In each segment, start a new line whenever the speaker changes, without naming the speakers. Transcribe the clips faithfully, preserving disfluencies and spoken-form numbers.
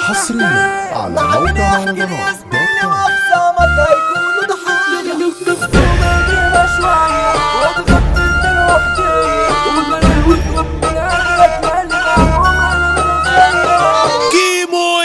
حصريا على موقع مهرجانات دوت كوم.
كيمو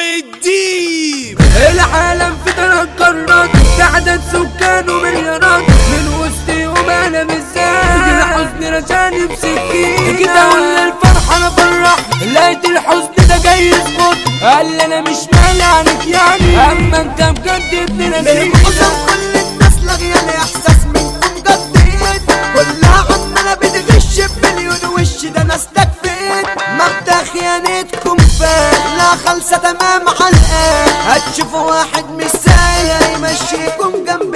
الديب العالم في ثلاث قارات تعدد سكانه مليارات من وسطهم انا بالذات كده حزن رجاني بسكين كده ولا الفرحة انا فرح لقيت الحزن ده جاي يسقط قال لي انا مش مالي عنك يعني اما انت بجد ابن نسيم
كل الناس لغياني احساس منكم جديد كلها عمالة بتغش بمليون وش ده ناس تكفيت مبدأ خيانتكم فات لا خالصة تمام على الآن هتشوفوا واحد مش سايق يمشيكم جنب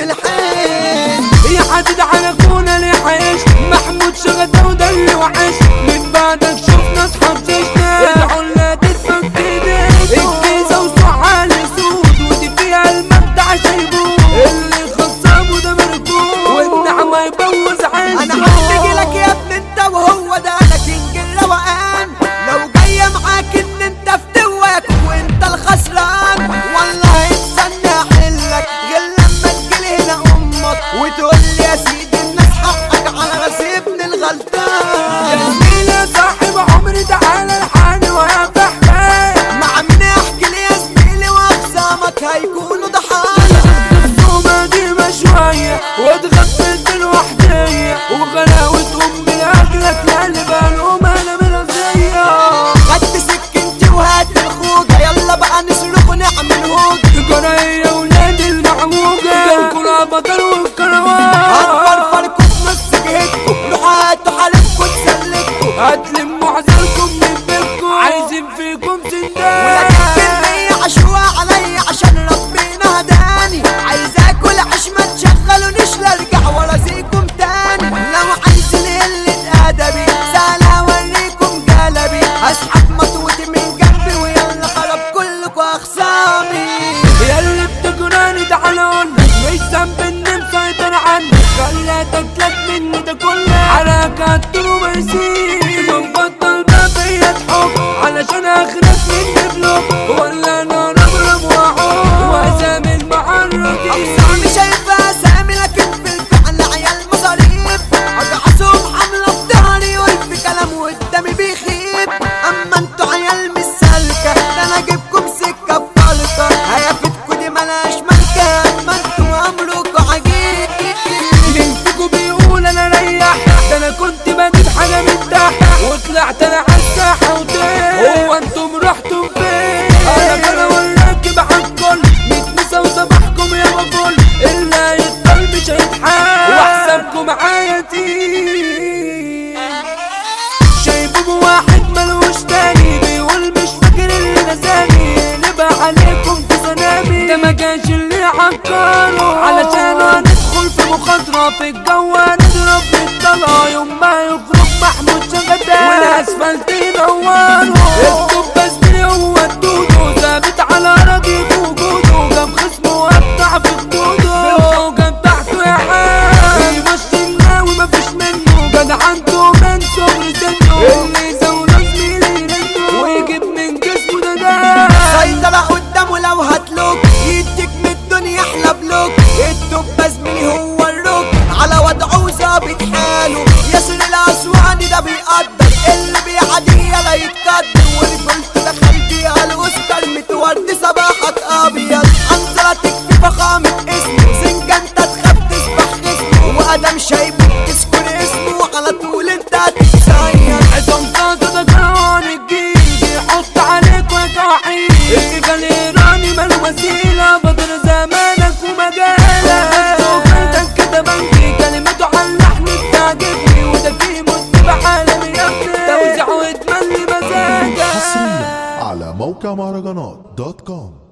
الحين
يا حدد على كونا ليه عايش محمود شغدة وده اللي وحش من بعدك شفنا اصحاب جيشنا العلا تتفك ايديكوا الجيزة وسعال سود ودي فيها المبدع شايبوه اللي خصابه ده مركوب والنعمة يبوظ عيشه
انا هحتاج لك يا ابن انت وهو ده انا كينج الروقان لو جاية معاك ان انت في دواك وانت الخسران والله استنى احلك غير لما تجيلي هنا امك وتقول لي يا سيدي الناس حقك على راس ابن الغلطان
يا زميلي يا صاحب عمري تعالى الحاني ويا فحمان
مع مين احكي لي يا زميلي واقسامك هيكونوا ضحايا
الخصومة دي شوية واتغفلت الوحدية وغلاوة امي لاجلك لقلب الام انا مرضية
خدت سكنتي وهات الخوجة يلا بقى نصرخ ونعمل هوجة
جراية ولاد المعوجة الكرة بطل والكروان
هتفرفركوا في نص جهتكوا روحوا هاتوا حالفكوا تسلكوا
هتلموا عزلكم من بيتكم عايزين فيكم سندان
ولكن كمية عشوة عليا عشان ربنا هداني عايز اكل عيش ما تشغلونيش لا ارجع ورا زيكم تاني لو عايزين قلة ادبي سهل اوريكم جلبي هسحب مطوتي من جنبي ويلا خرب كلكوا اخصامي
ياللي بتجراني تعالى اقولك مش ذنب اني مسيطر عنك خليتك لك مني ده كله على كتر ومسير بنبطل ما فيا تحب علشان اخرك مني بلوك ولا انا ربرب واعوق واسامي المعرضين
اقسامي شايفها سامي لكن في الفعل عيال مصاريف اجعصهم حملة في ظهري والف كلام قدامي بيخيب اما انتوا عيال مش سالكة ده انا اجيبكم سكة بفلقة هيافتكوا دي ملهاش ملكة اما انتوا امركوا عجيب
منكوا بيقول انا ريح ده انا كنت بجيب حاجة من تحت وطلعت انا عالساحة وتاه هو انتم رحتم فين انا كده والراكب عالكل متنسى وصباحكم يا بقول اللي هيضل مش هيتحال واحسابكم معايا تقيل شايفه واحد ملوش تاني بيقول مش فاكر اللي نساني نبقى عليكم في سنامي ده ما كانش اللي عكره علشان هندخل في مخاطرة في الجو هنضرب بالطلقة يوم ما يخرج محمود شغدة والاسفلت ينوره الدب بسمي هو الدودو ثابت على راضيته وجوده جاب خصمه وقطع في خدوده بالفوجة بتاعته يا حاج بيمشي الناوي مفيش منه جدع عنده من صغر سنه اللي يزوله زميلي يرنه ويجيب من جسمه ده ده
سيطرة قدامه لو هتلوك يديك من الدنيا احلى بلوك الدب زميلي هو الروك على وضعه وظابط حاله ياسر الاسواني ده بيقدر اللي بيعديه لا يتقدر ورجولته دخل بيها الاوسكار متورد صباحك ابيض عنصرة تكفي فخامة اسمه زنجة انت تخاف تسبح اسمه وادم شايبك تذكر اسمه على طول انت هتتسير
عصام صاصة ده كروان الجيل يحط عليك وكوحيد الرجال ايراني ماله وسيلة بدر زمانك ومجالك وفردك كده بنكي كلمته على اللحن بتعجبني وده كيمو الدب عالمي يا ابني توزيع وتملي مزاجك
حصريا على موقع مهرجانات دوت كوم.